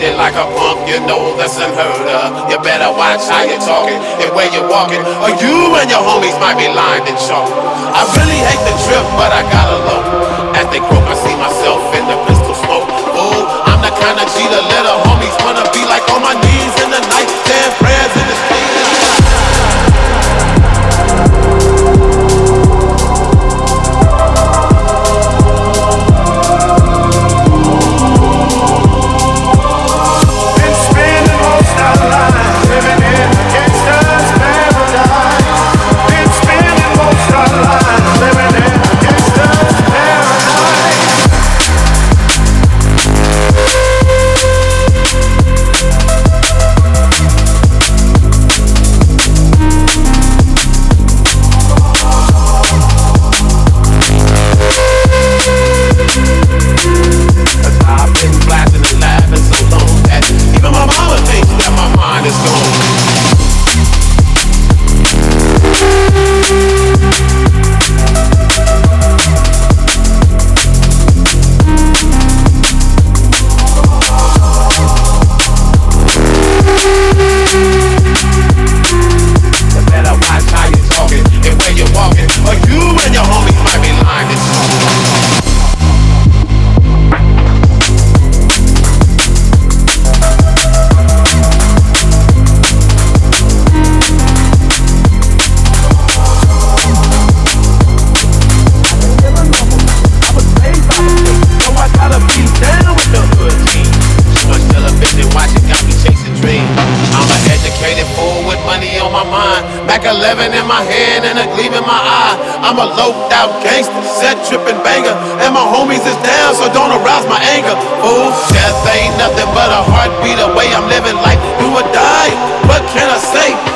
treated like a punk, you know that's unheard of. You better watch how you're talking and where you're walking, or you and your homies might be lined in chalk. I really hate the trip, but I gotta low. As they croak, I see myself in the pistol smoke. Oh, I'm the kind of G the little homies wanna be like, on my knees in the night, saying prayers in the street. Mac 11 in my hand and a gleam in my eye. I'm a loped out gangster, set tripping banger, and my homies is down, so don't arouse my anger. Ooh, death ain't nothing but a heartbeat away. I'm living life, do or die. What can I say?